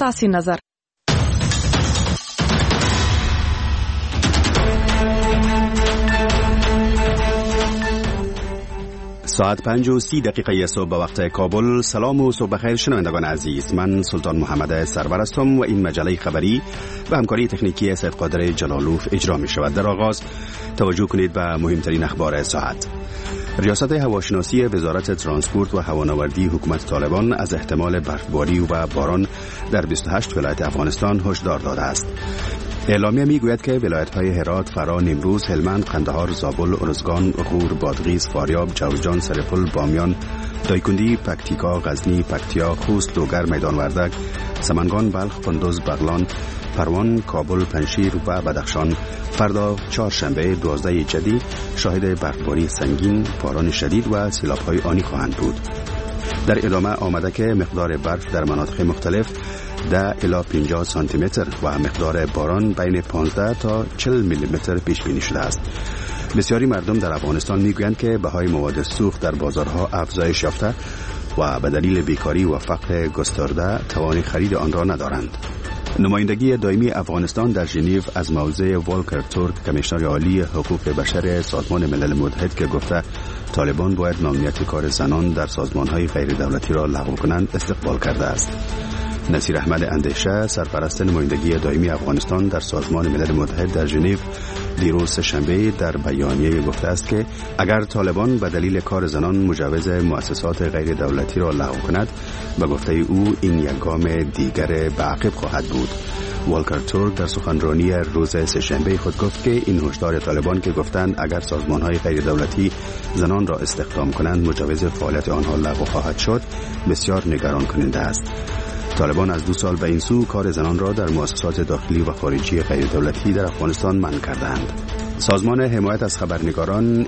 ستاسي نظر. ساعت 5:30 صبح به وقت کابل. سلام و صبح بخیر شنوندگان عزیز، من سلطان محمد سرور هستم و این مجله خبری به همکاری تکنیکی سید قادر جلالوف اجرا می شود. در آغاز توجه کنید به مهمترین اخبار ساعت. ریاست هواشناسی وزارت ترانسپورت و هوانوردی حکومت طالبان از احتمال برفباری و باران در 28 ولایت افغانستان هشدار داده است. اعلامیه میگوید که ولایت‌های هرات، فرا، نیمروز، هلمند، قندهار، زابل، ارزگان، غور، بادغیس، فاریاب، جوزجان، سرپل، بامیان، دایکندی، پکتیکا، غزنی، پکتیا، خوست، لوگر، میدان وردک، سمنگان، بلخ، کندوز، بغلان، پروان، کابل، پنجشیر و بدخشان فردا چهارشنبه 12 جدی شاهد برفباری سنگین، باران شدید و سیلاب‌های آنی خواهند بود. در ادامه آمده که مقدار برف در مناطق مختلف 10 الی 50 سانتی متر و مقدار باران بین 15 تا 40 میلی متر پیش بینی شده است. بسیاری مردم در افغانستان میگویند که بهای مواد سوخت در بازارها افزایش یافته و به دلیل بیکاری و فقر گسترده توان خرید آن را ندارند. نمایندگی دائمی افغانستان در ژنو از موضع والکر تورک، کمیشنر عالی حقوق بشر سازمان ملل متحد که گفته طالبان باید ممنوعیت کار زنان در سازمان‌های غیر دولتی را لغو کنند، استقبال کرده است. نصیر احمد اندیشه، سرپرست نمایندگی دائمی افغانستان در سازمان ملل متحد در ژنو، دیروز سه‌شنبه در بیانیه گفته است که اگر طالبان به دلیل کار زنان مجوز مؤسسات غیر دولتی را لغو کند، به گفته او این یک گام دیگر به عقب خواهد بود. والکر تورک در سخنرانی روز سه‌شنبه خود گفت که این هشدار طالبان که گفتند اگر سازمان‌های غیر دولتی زنان را استخدام کنند مجوز فعالیت آنها لغو خواهد شد، بسیار نگران کننده است. طالبان از 2 سال به این سو کار زنان را در مؤسسات داخلی و خارجی غیر دولتی در افغانستان منع کردند. سازمان حمایت از خبرنگاران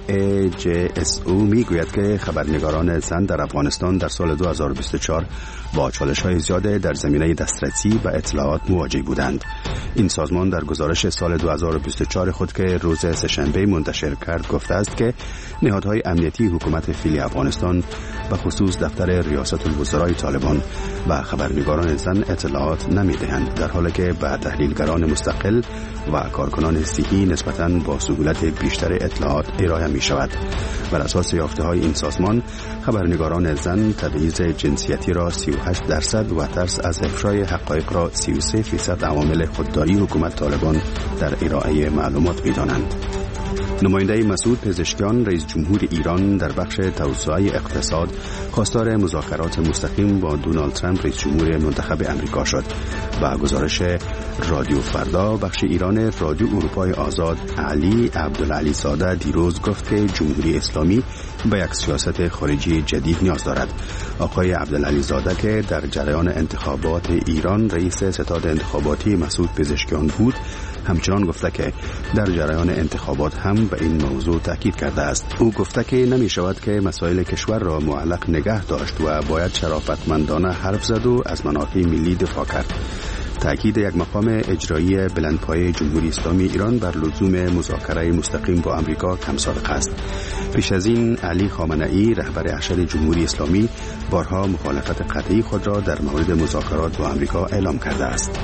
AJSO میگوید که خبرنگاران زن در افغانستان در سال 2024 با چالش‌های زیاد در زمینه دسترسی به اطلاعات مواجه بودند. این سازمان در گزارش سال 2024 خود که روز سه‌شنبه منتشر کرد گفته است که نهادهای امنیتی حکومت فعلی افغانستان به خصوص دفتر ریاست الوزرای طالبان و خبرنگاران زن اطلاعات نمی‌دهند، در حالی که به تحلیلگران مستقل و کارکنان صحی نسبتاً با سهولت بیشتر اطلاعات ارائه می‌شود. بر اساس یافته‌های این سازمان، خبرنگاران زن تبعیض جنسیتی را 38% و ترس از افشای حقایق را 33% عوامل خودداری حکومت طالبان در ارائه معلومات می‌دانند. نماینده مسعود پزشکیان، رئیس جمهور ایران در بخش توسعه اقتصاد، خواستار مذاکرات مستقیم با دونالد ترامپ رئیس جمهور منتخب امریکا شد. با گزارش رادیو فردا بخش ایران رادیو اروپای آزاد، علی عبدالعلی زاده دیروز گفت که جمهوری اسلامی به یک سیاست خارجی جدید نیاز دارد. آقای عبدالعلی زاده که در جریان انتخابات ایران رئیس ستاد انتخاباتی مسعود پزشکیان بود، همچنان گفته که در جریان انتخابات هم به این موضوع تاکید کرده است. او گفته که نمی شود که مسائل کشور را معلق نگه داشت و باید شرافتمندانه حرف زد و از منافع ملی دفاع کرد. تأکید یک مقام اجرایی بلندپایه جمهوری اسلامی ایران بر لزوم مذاکره مستقیم با امریکا کم سابقه است. پیش از این علی خامنه‌ای رهبر ارشد جمهوری اسلامی بارها مخالفت قطعی خود را در مورد مذاکرات با امریکا اعلام کرده است.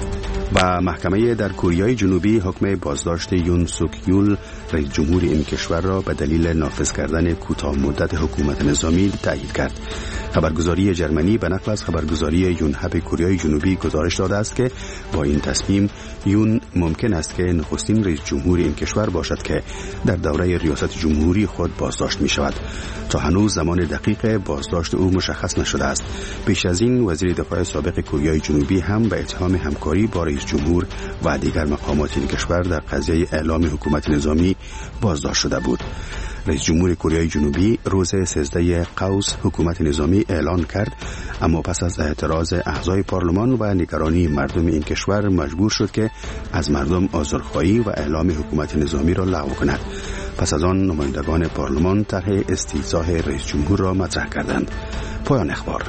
و محکمه در کره جنوبی حکم بازداشت یون سوک یول رئیس جمهور این کشور را به دلیل نافذ کردن کوتاه مدت حکومت نظامی تایید کرد. خبرگزاری جرمنی به نقل از خبرگزاری یونهپ کره جنوبی گزارش داده است که با این تصمیم یون ممکن است که نخستین رئیس جمهور این کشور باشد که در دوره ریاست جمهوری خود بازداشت می شود. تا هنوز زمان دقیق بازداشت او مشخص نشده است. پیش از این وزیر دفاع سابق کره جنوبی هم به اتهام همکاری با رئیس جمهور و دیگر مقامات این کشور در قضیه اعلام حکومت نظامی بازداشت شده بود. رئیس جمهور کره جنوبی روز 13 قوس حکومت نظامی اعلان کرد، اما پس از اعتراض اعضای پارلمان و نگرانی مردم این کشور مجبور شد که از مردم عذرخواهی و اعلام حکومت نظامی را لغو کند. پس از آن نمایندگان پارلمان طرح استیضاح رئیس جمهور را مطرح کردند. پایان اخبار.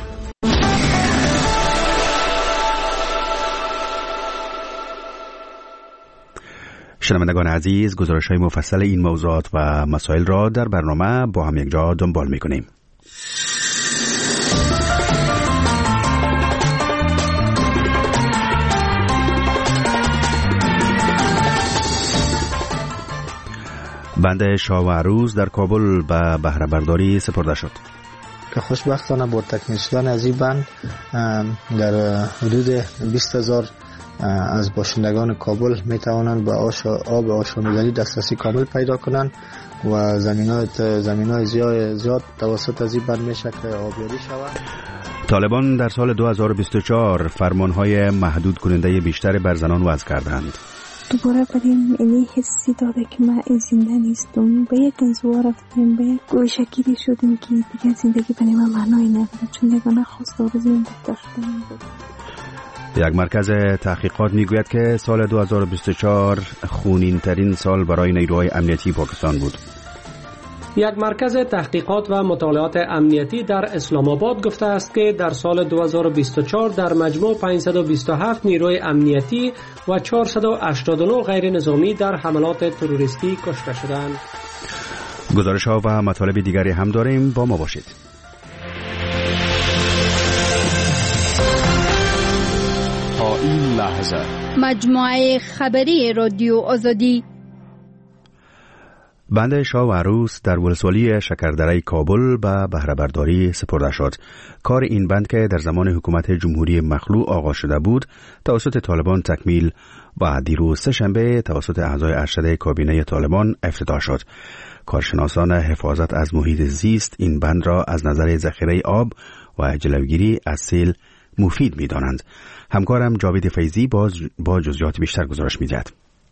شنوندگان عزیز، گزارش‌های مفصل این موضوعات و مسائل را در برنامه با هم یک جا دنبال می‌کنیم. بند شاه و عروس در کابل به بهره برداری سپرده شد که خوشبختانه با تکمیل شدن از این بند در حدود 20,000 از باشندگان کابل می توانند به آب آشامیدنی دسترسی کامل پیدا کنند و زمین‌های زیاد توسط از این بند می شود آبیاری شود. طالبان در سال 2024 فرمانهای محدود کننده بیشتر بر زنان وضع کردند. دوباره بریم اینی حسی داده که من زنده نیستم، به یک انزوا رفتیم، به یک گوشگیری شدیم که دیگه زندگی برای من معنایی نداره، چون نگاه خواست آرزویم دکتر شدن بود. یک مرکز تحقیقات میگوید که سال 2024 خونین ترین سال برای نیروهای امنیتی پاکستان بود. یک مرکز تحقیقات و مطالعات امنیتی در اسلام آباد گفته است که در سال 2024 در مجموع 527 نیروی امنیتی و 489 غیر نظامی در حملات تروریستی کشته شدند. گزارش ها و مطالب دیگری هم داریم، با ما باشید. تا این لحظه مجموعه خبری رادیو آزادی. بند شاه و عروس در ولسوالی شکردره کابل به بهره برداری سپرده شد. کار این بند که در زمان حکومت جمهوری مخلوع آغاز شده بود توسط طالبان تکمیل و دیروز سه‌شنبه توسط اعضای ارشد کابینه طالبان افتتاح شد. کارشناسان حفاظت از محیط زیست این بند را از نظر ذخیره آب و جلوگیری از سیل مفید می دانند. همکارم جاوید فیضی با جزئیات بیشتر گزارش می دهد.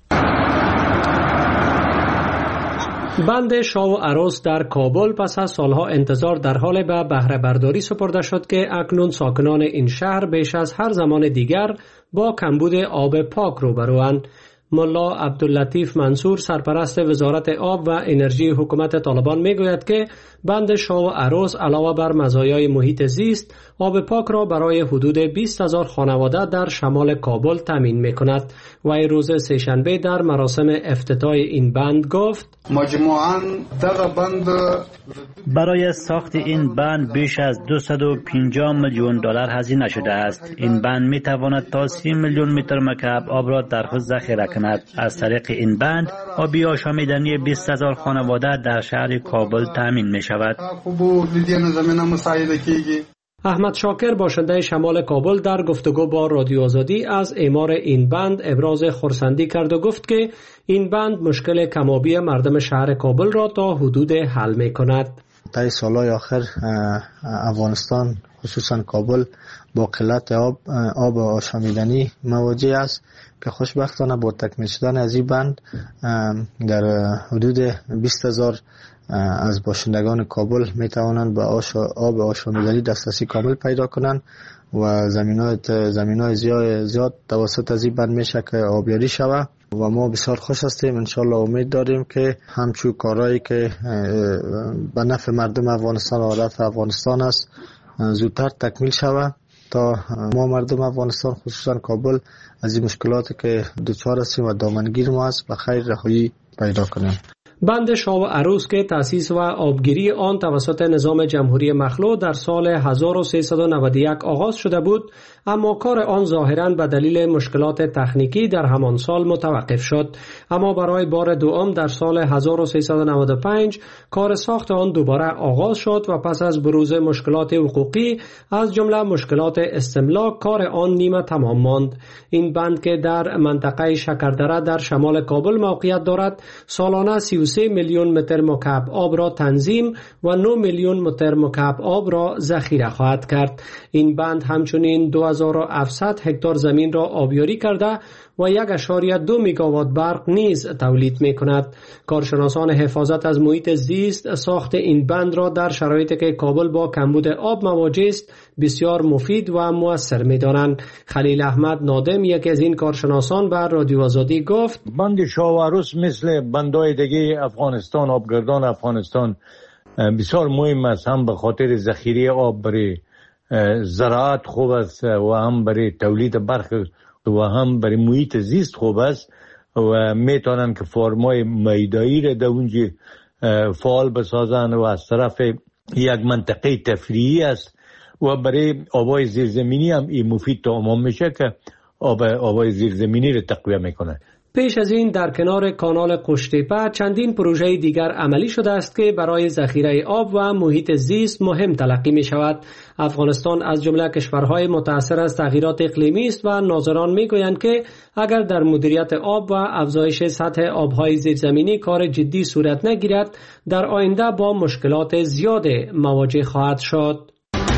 بند شاه و عروس در کابل پس از سالها انتظار در حال به بهره برداری سپرده شد که اکنون ساکنان این شهر بیش از هر زمان دیگر با کمبود آب پاک روبروند. ملا عبداللطیف منصور سرپرست وزارت آب و انرژی حکومت طالبان میگوید که بند شاه و عروس علاوه بر مزایای محیط زیست آب پاک را برای حدود 20,000 خانواده در شمال کابل تامین میکند و روز سه‌شنبه در مراسم افتتاح این بند گفت مجموعاً بند برای ساخت این بند بیش از 250 میلیون دلار هزینه شده است. این بند می تواند تا 30 میلیون متر مکعب آب را در خود ذخیره کند. از طریق این بند آبی آشامیدنی 20,000 خانواده در شهر کابل تامین می شود. احمد شاکر باشنده شمال کابل در گفتگو با رادیو آزادی از اعمار این بند ابراز خرسندی کرد و گفت که این بند مشکل کمابی مردم شهر کابل را تا حدود حل می کند. طی سالهای آخر افغانستان خصوصا کابل با قلت آب آشامیدنی مواجه است که خوشبختانه با تکمیل شدن از این بند در حدود 20,000 از باشندگان کابل می توانند به آب آشامیدنی دسترسی کامل پیدا کنند و زمین‌های زیاد توسط از این بند می شود آبیاری شود و ما بسیار خوش هستیم. انشالله امید داریم که همچون کارهایی که به نفع مردم افغانستان و عادت افغانستان است زودتر تکمیل شود تا ما مردم افغانستان خصوصا کابل از این مشکلاتی که دچار هستیم و دامنگیر ما است به خیر رهایی پیدا کنیم. بند شاه و عروس که تأسیس و آبگیری آن توسط نظام جمهوری مخلوع در سال 1391 آغاز شده بود، اما کار آن ظاهراً به دلیل مشکلات تکنیکی در همان سال متوقف شد. اما برای بار دوم در سال 1395 کار ساخت آن دوباره آغاز شد و پس از بروز مشکلات حقوقی از جمله مشکلات استملاک کار آن نیمه تمام ماند. این بند که در منطقه شکردره در شمال کابل موقعیت دارد سالانه 33 میلیون متر مکعب آب را تنظیم و 9 میلیون متر مکعب آب را ذخیره خواهد کرد. این بند همچنین 2700 هکتار زمین را آبیاری کرده و 1.2 میگاوات برق نیز تولید می کند. کارشناسان حفاظت از محیط زیست ساخت این بند را در شرایطی که کابل با کمبود آب مواجه است بسیار مفید و مؤثر می دانند. خلیل احمد نادم یکی از این کارشناسان بر رادیو آزادی گفت بند شاه و عروس مثل بندهای دیگه افغانستان آبگردان افغانستان بسیار مهم است، هم به خاطر ذخیره آب برای زراعت خوب است و هم برای تولید برق و هم برای محیط زیست خوب است و میتونن که فرمای میدایی را در اونجا فعال بسازن و از طرف یک منطقه تفریحی است و برای آبای زیرزمینی هم این مفید تمام میشه که آبای زیرزمینی را تقویه میکنه. پیش از این در کنار کانال قشتیپه چندین پروژه دیگر عملی شده است که برای ذخیره آب و محیط زیست مهم تلقی می شود. افغانستان از جمله کشورهای متاثر از تغییرات اقلیمی است و ناظران می گویند که اگر در مدیریت آب و افزایش سطح آبهای زیرزمینی کار جدی صورت نگیرد، در آینده با مشکلات زیاد مواجه خواهد شد.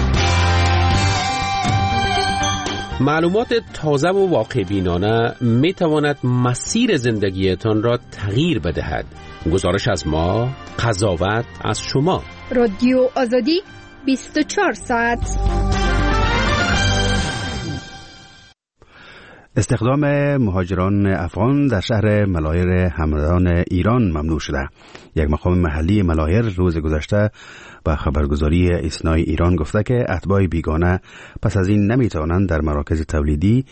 معلومات تازه و واقع بینانه می تواند مسیر زندگیتان را تغییر بدهد. گزارش از ما، قضاوت از شما. رادیو آزادی 24 ساعت. استخدام مهاجران افغان در شهر ملایر همدان ایران ممنوع شده. یک مقام محلی ملایر روز گذشته با خبرگزاری اسنای ایران گفته که اتباع بیگانه پس از این نمیتوانند در مراکز تولیدی،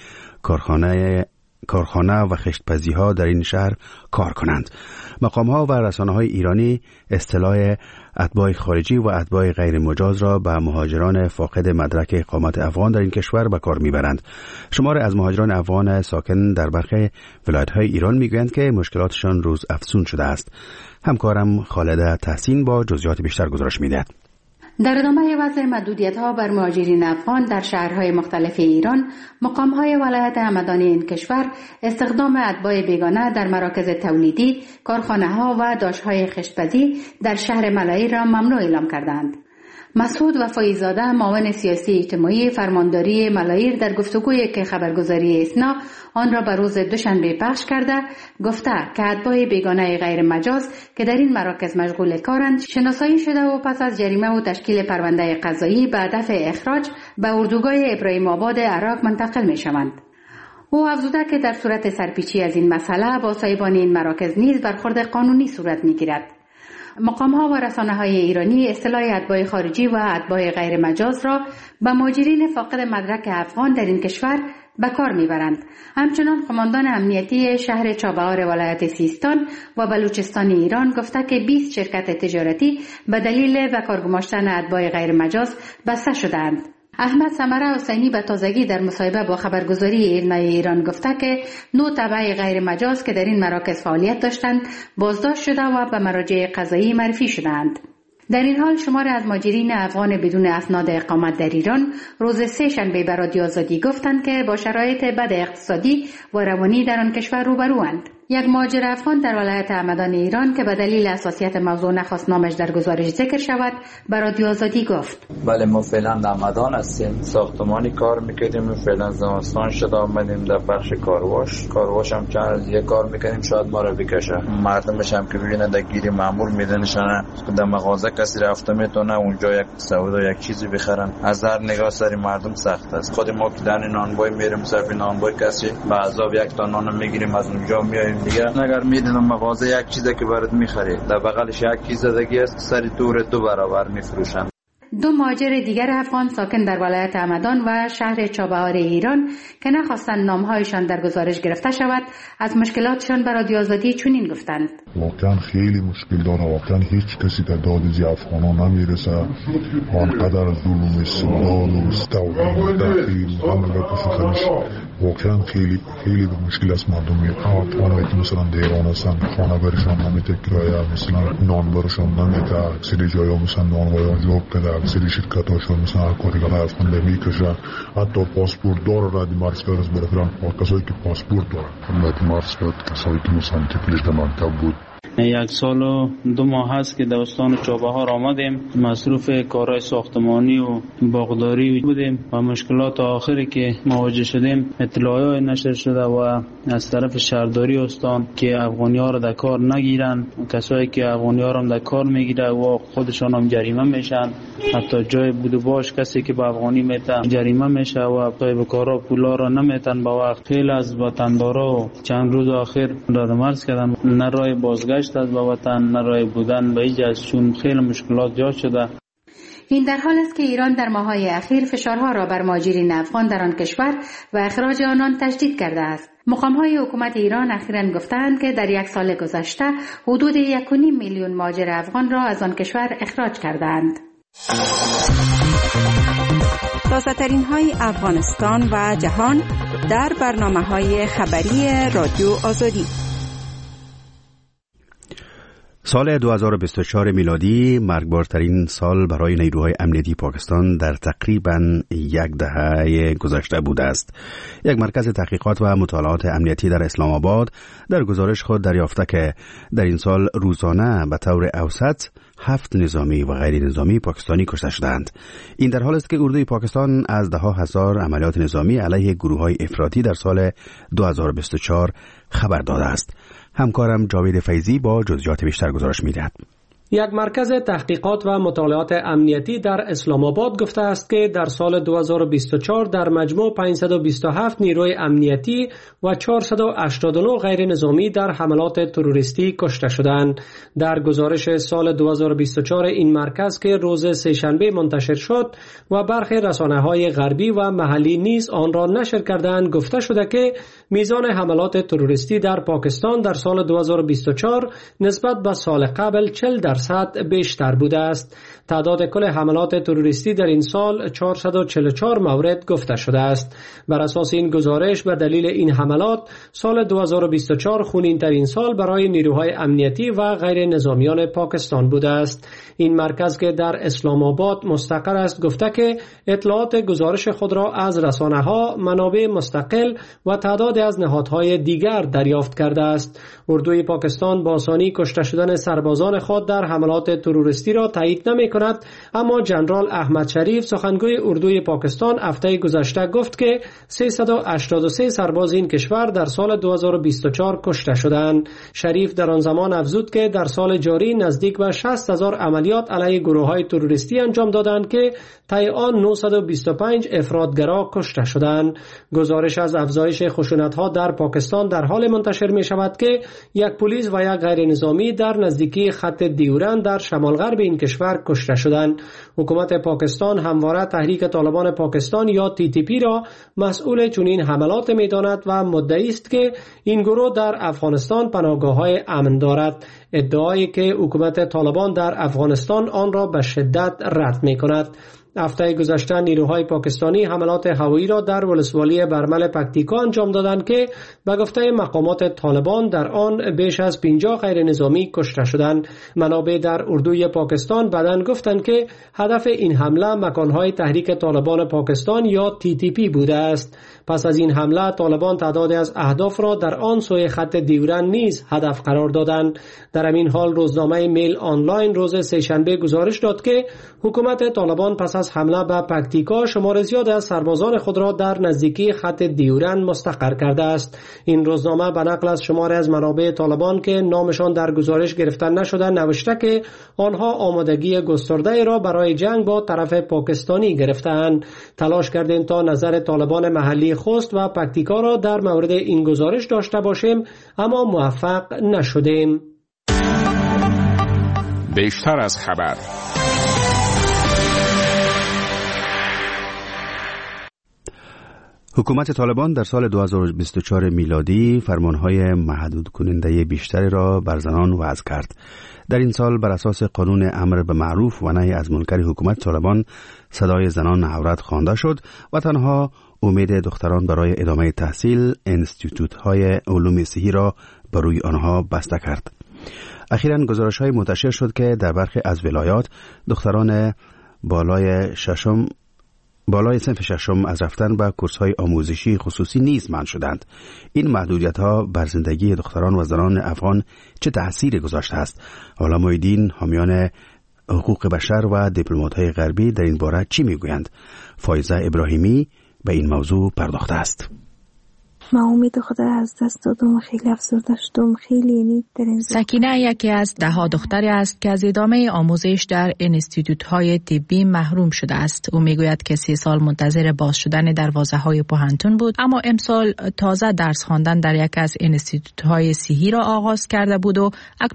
کارخانه و خشتپزی ها در این شهر کار کنند. مقام ها و رسانه های ایرانی اصطلاح اتباع خارجی و اتباع غیر مجاز را به مهاجران فاقد مدرک اقامت افغان در این کشور به کار میبرند. شمار از مهاجران افغان ساکن در برخی ولایت های ایران میگویند که مشکلاتشان روز افزون شده است. همکارم خالده تحسین با جزئیات بیشتر گزارش میدهد. در ادامه وضع محدودیت‌ها بر مهاجرین افغان در شهرهای مختلف ایران، مقام‌های ولایت همدان این کشور استخدام اتباع بیگانه در مراکز تولیدی، کارخانه‌ها و داشت‌های خشتپزی در شهر ملایر را ممنوع اعلام کردند. مسعود وفایی‌زاده، معاون سیاسی اجتماعی فرمانداری ملایر، در گفتگویی که خبرگزاری اسنا آن را به روز دوشنبه پخش کرده گفته که اتباع بیگانه غیر مجاز که در این مراکز مشغول کارند شناسایی شده و پس از جریمه و تشکیل پرونده قضایی به هدف اخراج به اردوگاه ابراهیم آباد عراق منتقل می شوند. او افزوده که در صورت سرپیچی از این مسئله با صاحبان این مراکز نیز برخورد قانونی صورت می گیرد. مقام‌ها و رسانه‌های ایرانی اصطلاح اتباع خارجی و اتباع غیر مجاز را به مهاجرین فاقد مدرک افغان در این کشور به کار می‌برند. همچنان قماندان امنیتی شهر چابهار ولایت سیستان و بلوچستان ایران گفته که 20 شرکت تجارتی به دلیل به کار گماشتن اتباع غیر مجاز بسته شدند. احمد سمره حسینی به تازگی در مصاحبه با خبرگزاری ایرنای ایران گفته که 9 تبع غیر مجاز که در این مراکز فعالیت داشتند بازداشت شده و به مراجع قضایی معرفی شدند. در این حال شمار از مهاجرین افغان بدون اسناد اقامت در ایران روز سه شنبه به رادیو آزادی گفتند که با شرایط بد اقتصادی و روانی در آن کشور روبروند. یک مهاجر افغان در ولایت همدان ایران که به دلیل حساسیت موضوع نخواست نامش در گزارش ذکر شود به رادیو آزادی گفت: بله ما فعلا در همدان هستیم، ساختمانی کار میکردیم، فعلا زمستان شده آمدیم در بخش کارواش هم چند از یک کار میکنیم شاید ما رو بکشه. مردمش هم که ببینن در گیری مامور میدنشن در مغازه کسی رفته میتونه اونجا یک سودا یک چیزی بخرن. از هر نگاه سری مردم سخت است. خود ما که در نانوای میریم صرف نانوای کسی به عذاب یک تا نان میگیریم از اونجا میایم دیگه. اگر میدونم مغازه یک چیزی که برات میخری در بغلش یک چیز دیگه است سری دو برابر میفروشن. دو مهاجر دیگر افغان ساکن در ولایت همدان و شهر چابهار ایران که نخواستند نامهایشان در گزارش گرفته شود از مشکلاتشان به رادیو آزادی چنین گفتند: واقعا خیلی مشکل داره، واقعا هیچ کسی در داد زی افغانان نمیرسه. آنقدر ظلم استبداد و استولاد داخل همه بخشش واقعا خیلی مشکل است. مردم افغانایی که مثلا دیران هستن خانه برشان نمیده کرایه، مثلا نان برشان نمیده، اکثر جایا مثلا نانوایان جواب کده، اکثر شرکت هاشون مثلا کارگر افغان نمیکشه. حتی پاسپورت داره رد مرز کرد از برفران کسایی که پاسپورت داره رد مرز کرد، کسایی که مثلا تکلیش در منطقه بود. 1 سال و 2 ماه هست که در استان چابهار آمدیم، مصروف کارهای ساختمانی و باغداری بودیم و مشکلات آخری که مواجه شدیم اطلاعات نشر شده و از طرف شهرداری استان که افغانی‌ها را در کار نگیرن، کسایی که افغانی‌ها را در کار میگیره و خودشان هم جریمه میشن. حتی جای بود باش کسی که به افغانی میته جریمه میشه و صاحب کارا پولا را نمیتن به وقت. خیلی از وطندارا چند روز آخر رد مرز کردن، نه راه بازگشت از به وطن نه راه بودن به ایجاز، چون خیلی مشکلات ایجاد شده. این در حال است که ایران در ماه‌های اخیر فشارها را بر مهاجرین افغان در آن کشور و اخراج آنان تشدید کرده است. مقام‌های حکومت ایران اخیراً گفتند که در 1 سال گذشته حدود 1.5 میلیون مهاجر افغان را از آن کشور اخراج کردند. تازه‌ترین های افغانستان و جهان در برنامه‌های خبری رادیو آزادی. سال 2024 میلادی مرگبارترین سال برای نیروهای امنیتی پاکستان در تقریباً یک دهه گذشته بوده است. یک مرکز تحقیقات و مطالعات امنیتی در اسلام آباد در گزارش خود دریافته که در این سال روزانه به طور اوسط 7 نظامی و غیر نظامی پاکستانی کشته شدند. این در حالی است که اردوی پاکستان از ده هزار عملیات نظامی علیه گروه‌های افراطی در سال 2024 خبر داده است. همکارم جاوید فیضی با جزئیات بیشتر گزارش می‌دهد. یک مرکز تحقیقات و مطالعات امنیتی در اسلام آباد گفته است که در سال 2024 در مجموع 527 نیروی امنیتی و 489 غیر نظامی در حملات تروریستی کشته شدند. در گزارش سال 2024 این مرکز که روز سه‌شنبه منتشر شد و برخی رسانه‌های غربی و محلی نیز آن را نشر کردند، گفته شده که میزان حملات تروریستی در پاکستان در سال 2024 نسبت به سال قبل 40% بیشتر بوده است. تعداد کل حملات تروریستی در این سال 444 مورد گفته شده است. بر اساس این گزارش به دلیل این حملات سال 2024 خونین ترین سال برای نیروهای امنیتی و غیر نظامیان پاکستان بوده است. این مرکز که در اسلام آباد مستقر است گفته که اطلاعات گزارش خود را از رسانه‌ها، منابع مستقل و تعداد از نهادهای دیگر دریافت کرده است. اردوی پاکستان با آسانی کشته شدن سربازان خود در حملات تروریستی را تایید نمی‌کند، اما جنرال احمد شریف سخنگوی اردوی پاکستان هفته گذشته گفت که 383 سرباز این کشور در سال 2024 کشته شدند. شریف در آن زمان افزود که در سال جاری نزدیک به 60,000 عملیات علیه گروه‌های تروریستی انجام دادند که طی آن 925 افراطگرا کشته شدند. گزارش از افزایش خشونت‌ها در پاکستان در حال منتشر می‌شود که یک پلیس و یک غیر نظامی در نزدیکی خط دیورند در شمال غرب این کشور کشته شدند. حکومت پاکستان همواره تحریک طالبان پاکستان یا TTP را مسئول چنین حملات می‌داند و مدعی است که این گروه در افغانستان پناهگاه‌های امن دارد. ادعایی که حکومت طالبان در افغانستان آن را به شدت رد می‌کند. هفته گذشته نیروهای پاکستانی حملات هوایی را در ولسوالی برمل پکتیکا انجام دادند که به گفته مقامات طالبان در آن بیش از 50 غیر نظامی کشته شدند. منابع در اردوی پاکستان بعداً گفتند که هدف این حمله مکانهای تحریک طالبان پاکستان یا TTP بوده است. پس از این حمله طالبان تعدادی از اهداف را در آن سوی خط دیورند نیز هدف قرار دادند. در همین حال روزنامه میل آنلاین روز سه‌شنبه گزارش داد که حکومت طالبان پس از حمله به پکتیکا شمار زیاد از سربازان خود را در نزدیکی خط دیورند مستقر کرده است. این روزنامه به نقل از شماری از منابع طالبان که نامشان در گزارش گرفته نشده نوشته که آنها آمادگی گسترده را برای جنگ با طرف پاکستانی گرفتند. تلاش کردیم تا نظر طالبان محلی خوست و پکتیکا را در مورد این گزارش داشته باشیم، اما موفق نشدیم. بیشتر از خبر. حکومت طالبان در سال 2024 میلادی فرمانهای محدود کننده بیشتری را بر زنان وضع کرد. در این سال بر اساس قانون امر به معروف و نهی از منکر حکومت طالبان صدای زنان عورت خوانده شد و تنها امید دختران برای ادامه تحصیل انستیتوت‌های علوم صحی را بر روی آنها بسته کرد. اخیراً گزارش‌های منتشر شد که در برخی از ولایات دختران بالای صنف ششم از رفتن به کورس‌های آموزشی خصوصی نیز منع شدند. این محدودیت‌ها بر زندگی دختران و زنان افغان چه تأثیری گذاشته است؟ علمای حامیان حقوق بشر و دیپلمات‌های غربی در این باره چی میگویند؟ فایزه ابراهیمی به این موضوع پرداخته است. من امید خدا از دست دادم، خیلی افسرده شدم، خیلی سکینه یکی از 10 دختری است که از ادامه آموزش در انستیتوت‌های طبی محروم شده است. او میگوید که 3 سال منتظر باز شدن دروازه‌های پوهنتون بود، اما امسال تازه درس خواندن در یک از انستیتوت‌های صحی را آغاز کرده بود و اکنون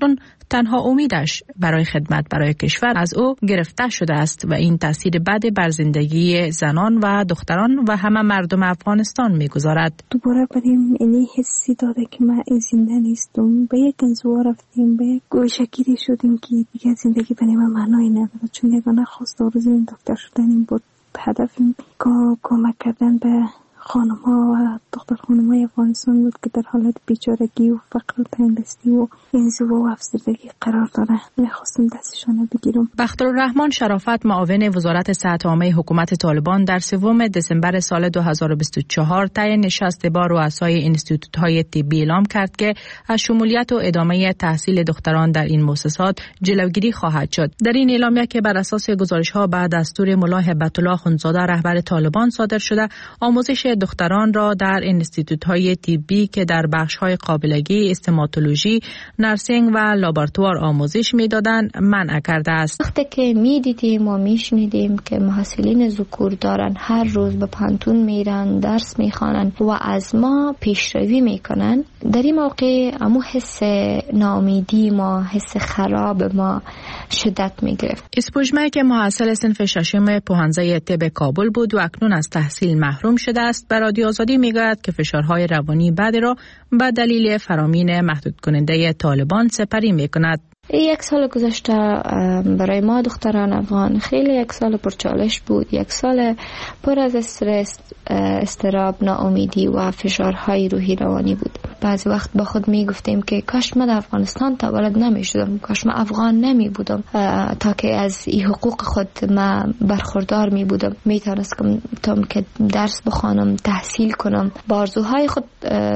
تنها امیدش برای خدمت برای کشور از او گرفته شده است و این تاثیر بد بر زندگی زنان و دختران و همه مردم افغانستان میگذارد. دوباره بریم اینی حسی داده که من زنده نیستم. به یک انزوا رفتیم، به یک گوشه‌گیری شدیم که دیگه زندگی برای من معنی نداره، چون یگانه خواست آرزوی این دکتر شدن این بود. هدفم کمک کردن به خانم‌ها و دختر خانم‌های افغانستان بود که در حالت بیچارگی و فقر و تنگدستی و انزوا و افسردگی قرار داره. می‌خواستم دستشان بگیرم. بختالرحمن شرافت، معاون وزارت صحت عامه حکومت طالبان، در 3 دسامبر سال 2024 طی نشست با رؤسای انستیتوت‌های طبی اعلام کرد که از شمولیت و ادامه تحصیل دختران در این مؤسسات جلوگیری خواهد شد. در این اعلامیه که بر اساس گزارش‌ها بعد دستور ملا هبت الله اخوندزاده رهبر طالبان صادر شده، آموزش دختران را در انستیتوت‌های طبی که در بخش‌های قابلگی، استوماتولوژی، نرسینگ و لابراتوار آموزش می‌دادند منع کرده است. وقتی که می‌دیدیم و می‌شنیدیم که محصلین ذکور دارن هر روز به پانتون میرن، درس می‌خوانن و از ما پیشروی می‌کنن، در این موقع امو حس ناامیدی ما، حس خراب ما شدت می‌گرفت. اسپوجمه که محصل صنف ششم پوهنځی طب کابل بود و اکنون از تحصیل محروم شده است، به رادیو آزادی میگوید که فشارهای روانی بعد را به دلیل فرامین محدود کننده طالبان سپری میکند. یک سال گذشته برای ما دختران افغان خیلی یک سال پرچالش بود، یک سال پر از استرس، استراب، ناامیدی و فشارهای روحی روانی بود. بعضی وقت با خود می گفتیم که کاش من در افغانستان تولد نمی شدم، کاش من افغان نمی بودم تا که از این حقوق خود من برخوردار می بودم، می توانستم که درس بخوانم، تحصیل کنم، به آرزوهای خود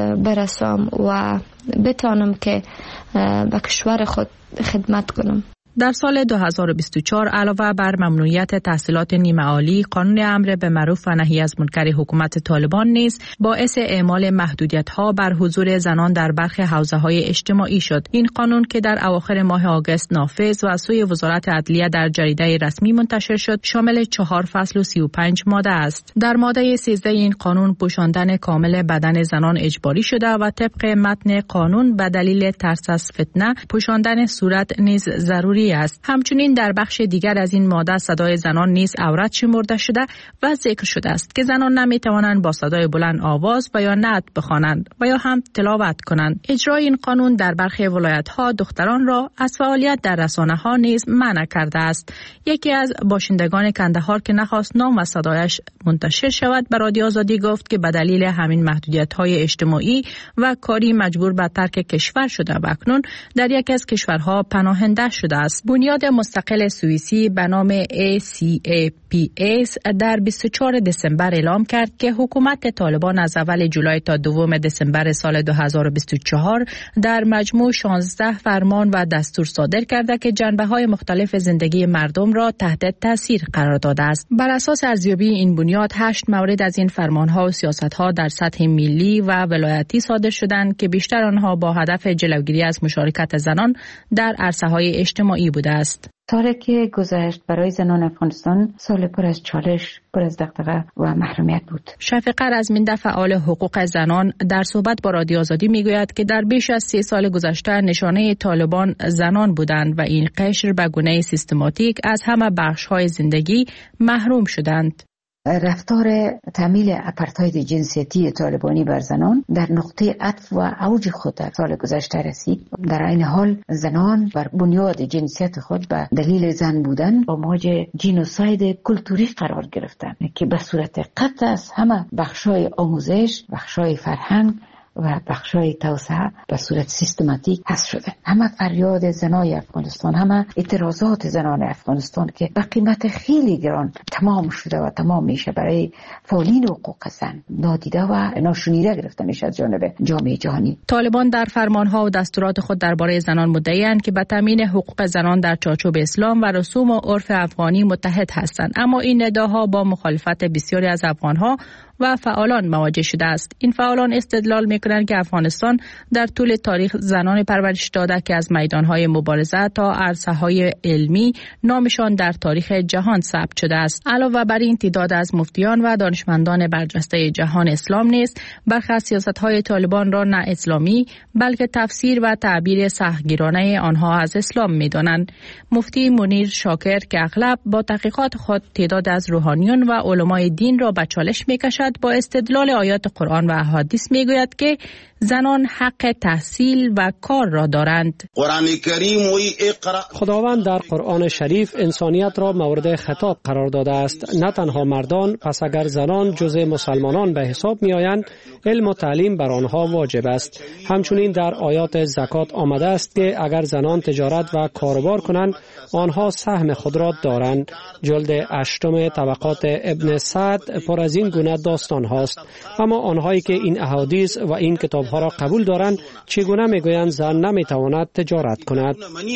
برسم و بتانم که به کشور خود خدمت کنم. در سال 2024 علاوه بر ممنوعیت تحصیلات نیمه عالی، قانون امر به معروف و نهی از منکر حکومت طالبان نیز باعث اعمال محدودیت‌ها بر حضور زنان در برخی حوزه‌های اجتماعی شد. این قانون که در اواخر ماه آگوست نافذ و از سوی وزارت عدلیه در جریده رسمی منتشر شد، شامل 4 فصل و 35 ماده است. در ماده 13 این قانون پوشاندن کامل بدن زنان اجباری شده و طبق متن قانون به دلیل ترس از فتنه پوشاندن صورت نیز ضروری است. همچنین در بخش دیگر از این ماده صدای زنان نیز عورت شمرده شده و ذکر شده است که زنان نمی توانند با صدای بلند آواز و یا نعت بخوانند و یا هم تلاوت کنند. اجرای این قانون در برخی ولایت‌ها دختران را از فعالیت در رسانه‌ها نیز منع کرده است. یکی از باشندگان کندهار که نخواست نام و صدایش منتشر شود به رادیو آزادی گفت که به دلیل همین محدودیت‌های اجتماعی و کاری مجبور به ترک کشور شده و اکنون در یکی از کشورها پناهنده شده است. بنیاد مستقل سوئیسی به نام ACAPS در 24 دسامبر اعلام کرد که حکومت طالبان از اول جولای تا 2 دسامبر سال 2024 در مجموع 16 فرمان و دستور صادر کرده که جنبه‌های مختلف زندگی مردم را تحت تاثیر قرار داده است. بر اساس ارزیابی این بنیاد 8 مورد از این فرمان‌ها و سیاست‌ها در سطح ملی و ولایتی صادر شدند که بیشتر آنها با هدف جلوگیری از مشارکت زنان در عرصه‌های اجتماعی بوده است. سالی که گذشت برای زنان افغانستان سال پر از چالش، پر از دغدغه و محرومیت بود. شفیقه رزمنده فعال حقوق زنان در صحبت با رادیو آزادی میگوید که در بیش از 30 سال گذشته نشانه طالبان زنان بودند و این قشر به گونه سیستماتیک از همه بخش‌های زندگی محروم شدند. رفتار تمیل اپارتاید جنسیتی طالبانی بر زنان در نقطه عطف و اوج خود در سال گذشته رسید. در این حال زنان بر بنیاد جنسیت خود به دلیل زن بودن با مواجه جینوساید کلتوری قرار گرفتند که به صورت قطع از همه بخشای آموزش، بخشای فرهنگ و بخشای توسعه به صورت سیستماتیک حذف شده. همه فریاد زنای افغانستان، همه اعتراضات زنان افغانستان که به قیمت خیلی گران تمام شده و تمام میشه برای فعالین حقوق زن، نادیده و ناشنیده گرفته میشه از جانب جامعه جهانی. طالبان در فرمانها و دستورات خود درباره زنان مدعی‌اند که به تامین حقوق زنان در چارچوب اسلام و رسوم و عرف افغانی متحد هستند، اما این ادعاها با مخالفت بسیاری از افغانها و فعالان مواجه شده است. این فعالان استدلال می‌کنند که افغانستان در طول تاریخ زنان پرورش داده که از میدان‌های مبارزه تا عرصه‌های علمی نامشان در تاریخ جهان ثبت شده است. علاوه بر این تعداد از مفتیان و دانشمندان برجسته جهان اسلام نیز برخی از سیاست‌های طالبان را نه اسلامی بلکه تفسیر و تعبیر سختگیرانه آنها از اسلام می‌دانند. مفتی منیر شاکر که اغلب با تحقیقات خود تعداد از روحانیون و علمای دین را به چالش می‌کشد، با استدلال آیات قرآن و احادیث می‌گوید که زنان حق تحصیل و کار را دارند. قرآن کریم خداوند در قرآن شریف انسانیت را مورد خطاب قرار داده است، نه تنها مردان. پس اگر زنان جزء مسلمانان به حساب می آیند، علم و تعلیم بر آنها واجب است. همچنین در آیات زکات آمده است که اگر زنان تجارت و کاروبار کنند، آنها سهم خود را دارند. جلد 8 طبقات ابن سعد پر از این گونه داستان هاست. اما آنهایی که این احادیث و این کتاب ها را قبول دارند، چگونه میگویند زن نمیتواند تجارت کند؟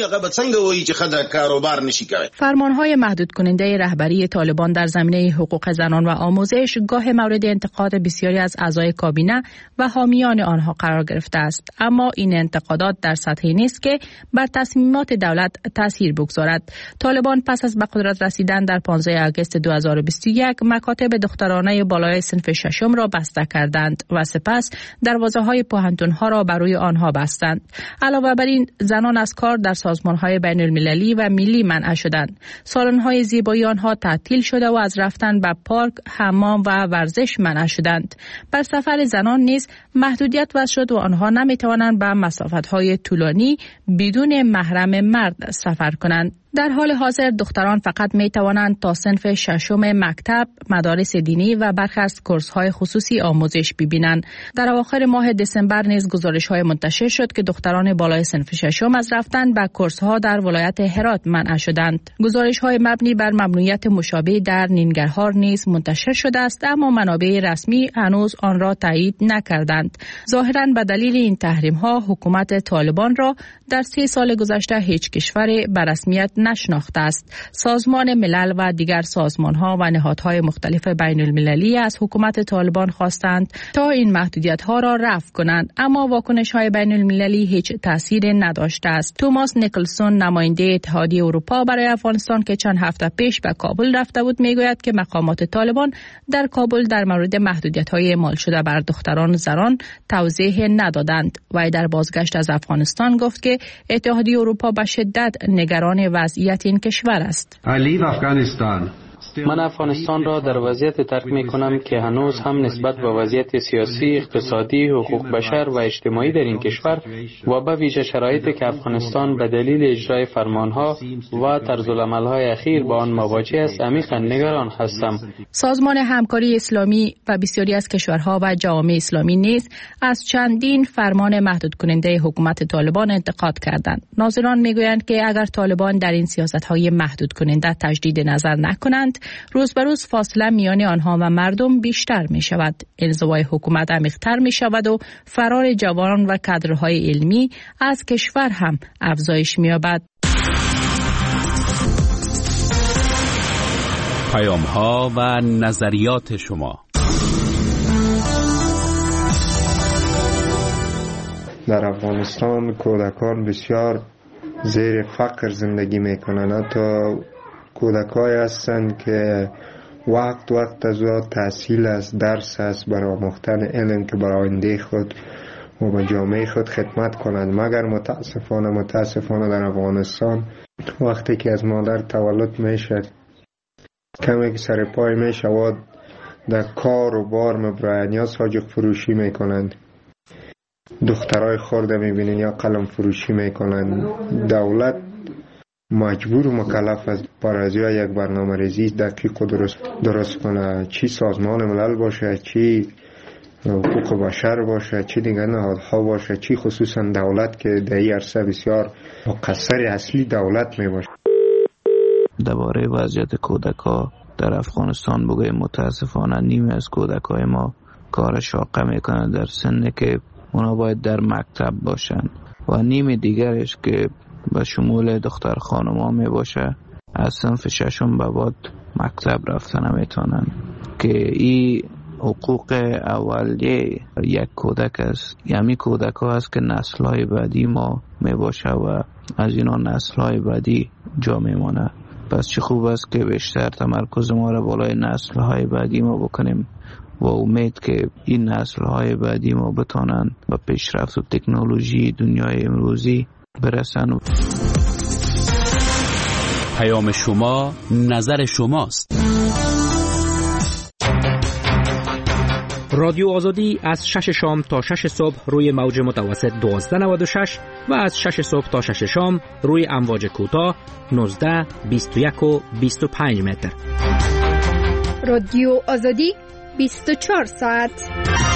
فرمانهای محدود کننده رهبری طالبان در زمینه حقوق زنان و آموزش گاه مورد انتقاد بسیاری از اعضای کابینه و حامیان آنها قرار گرفته است. اما این انتقادات در سطحی نیست که بر تصمیمات دولت تاثیر بگذارد. طالبان پس از به قدرت رسیدن در 15 آگوست 2021 مکاتب دخترانه بالای صنف ششم را بسته کردند و سپس دروازه‌های پوهنتون‌ها را بر روی آنها بستند. علاوه بر این، زنان از کار در سازمان‌های بین‌المللی و ملی منع شدند. سالن‌های زیبایی آنها تعطیل شده و از رفتن به پارک، حمام و ورزش منع شدند. بر سفر زنان نیز محدودیت وضع شد و آنها نمی‌توانند به مسافت‌های طولانی بدون محرم مرد سفر کنند. در حال حاضر دختران فقط می توانند تا صنف ششم مکتب، مدارس دینی و برخی از کورس‌های خصوصی آموزش ببینند. در اواخر ماه دسامبر نیز گزارش‌های منتشر شد که دختران بالای صنف ششم از رفتن به کورس‌ها در ولایت هرات منع شدند. گزارش‌های مبنی بر ممنوعیت مشابه در نینگرهار نیز منتشر شده است، اما منابع رسمی هنوز آن را تایید نکردند. ظاهراً به دلیل این تحریم‌ها حکومت طالبان را در 3 سال گذشته هیچ کشور به رسمیت نشناخته است. سازمان ملل و دیگر سازمان‌ها و نهادهای مختلف بین‌المللی از حکومت طالبان خواستند تا این محدودیت‌ها را رفع کنند، اما واکنش‌های بین‌المللی هیچ تأثیری نداشته است. توماس نیکلسون، نماینده اتحادیه اروپا برای افغانستان که چند هفته پیش به کابل رفته بود، میگوید که مقامات طالبان در کابل در مورد محدودیت‌های اعمال شده بر دختران و زنان توضیح ندادند. و در بازگشت از افغانستان گفت که اتحادیه اروپا به شدت نگران وضعیت این کشور است. من افغانستان را در وضعیت ترک می کنم که هنوز هم نسبت به وضعیت سیاسی، اقتصادی، حقوق بشر و اجتماعی در این کشور و به ویژه شرایطی که افغانستان به دلیل اجرای فرمانها و طرزالعمل‌های اخیر با آن مواجه است عمیقاً نگران هستم. سازمان همکاری اسلامی و بسیاری از کشورها و جوامع اسلامی نیز از چندین فرمان محدود کننده حکومت طالبان انتقاد کردند. ناظران میگویند که اگر طالبان در این سیاست‌های محدود کننده تجدید نظر نکنند، روز به روز فاصله میان آنها و مردم بیشتر می شود. انزوای حکومت عمیق‌تر می شود و فرار جوانان و کادرهای علمی از کشور هم افزایش می یابد. پیام‌ها و نظریات شما. در افغانستان کودکان بسیار زیر فقر زندگی میکنند. حتی کودکایی هستند که وقت از او تحصیل است، درس است، برای آموختن علم که برای آینده خود و به جامعه خود خدمت کنند. مگر متاسفانه در افغانستان وقتی که از مادر تولد میشد کمی که سر پای میشود در کار و بار مبراین یا ساجق فروشی میکنند، دخترای خورده میبینین یا قلم فروشی میکنند. دولت مجبور و مکلف است برای یک برنامه ریزی دقیق و درست کنه، چی سازمان ملل باشه، چی حقوق بشر باشه، چی دیگر نهادها باشه، چی خصوصا دولت که در این عرصه بسیار مقصر اصلی دولت می باشه. درباره وضعیت کودک‌ها در افغانستان بگویم متاسفانه نیمی از کودک‌های ما کار شاقه میکنند در سنی که اونا باید در مکتب باشن و نیم دیگرش که به شمول دختر خانوما می باشه از صنف ششم به بعد مکتب رفتن نمیتونن که این حقوق اولیه یک کودک است. یعنی کودک ها است که نسل های بعدی ما می باشه و از اینا نسل های بعدی جا می مانه. پس چه خوب است که بیشتر تمرکز ما را بالای نسل های بعدی ما بکنیم و امید که این نسل های بعدی ما بتانند به پیشرفت و تکنولوژی دنیای امروزی برسن. پیام شما، نظر شماست. رادیو آزادی از 6 شام تا 6 صبح روی موج متوسط 1296 و از 6 صبح تا 6 شام روی امواج کوتاه 19، 21 و 25 متر. رادیو آزادی 24 ساعت.